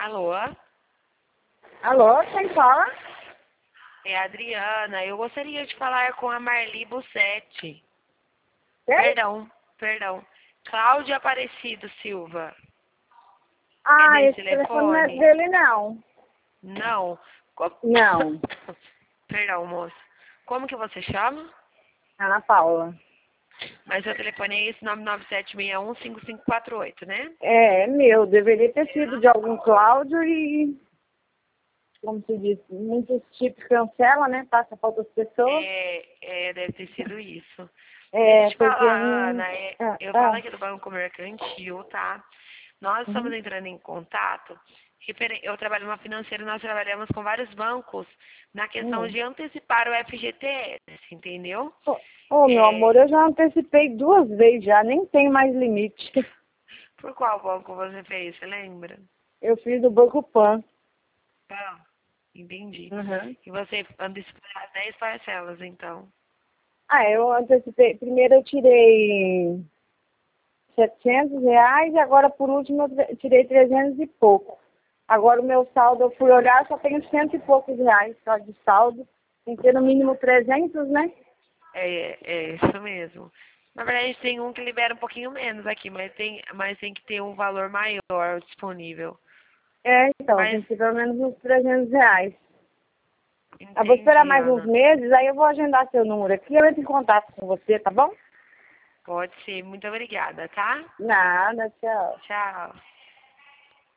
Alô? Alô, quem fala? É a Adriana. Eu gostaria de falar com a Marli Bussetti. Quem? Perdão. Cláudia Aparecido Silva. É Ah, desse esse telefone não é telefone? dele, não. Não. Não. Perdão, moço. Como que você chama? Ana Paula. Mas seu telefone é esse 997615548, né? É meu. Deveria ter sido de algum Cláudio e, como se diz, muitos tipos cancela, né? Passa para outras pessoas. Deve ter sido isso. Deixa eu É, te porque... falar, Ana. Eu falo ah. aqui do Banco Mercantil, tá? Nós estamos Uhum. entrando em contato. Eu trabalho numa financeira, nós trabalhamos com vários bancos na questão Hum. de antecipar o FGTS, entendeu? Ô, meu amor, É, eu já antecipei 2 vezes já, nem tem mais limite. por qual banco você fez, você lembra? Eu fiz do Banco Pan. Ah, entendi. Uhum. E você antecipou as 10 parcelas, então. Ah, eu antecipei. Primeiro eu tirei R$ 700 e agora por último eu tirei 300 e pouco. Agora o meu saldo, eu fui olhar, só tenho cento e poucos reais só de saldo. Tem que ter no mínimo 300, né? É isso mesmo. Na verdade, tem um que libera um pouquinho menos aqui, mas tem que ter um valor maior disponível. É, então, Mas tem que ter pelo menos uns R$ 300. Eu vou esperar entendi, mais uns Ana. meses, aí eu vou agendar seu número aqui e eu entro em contato com você, tá bom? Pode ser. Muito obrigada, tá? Nada, tchau. Tchau.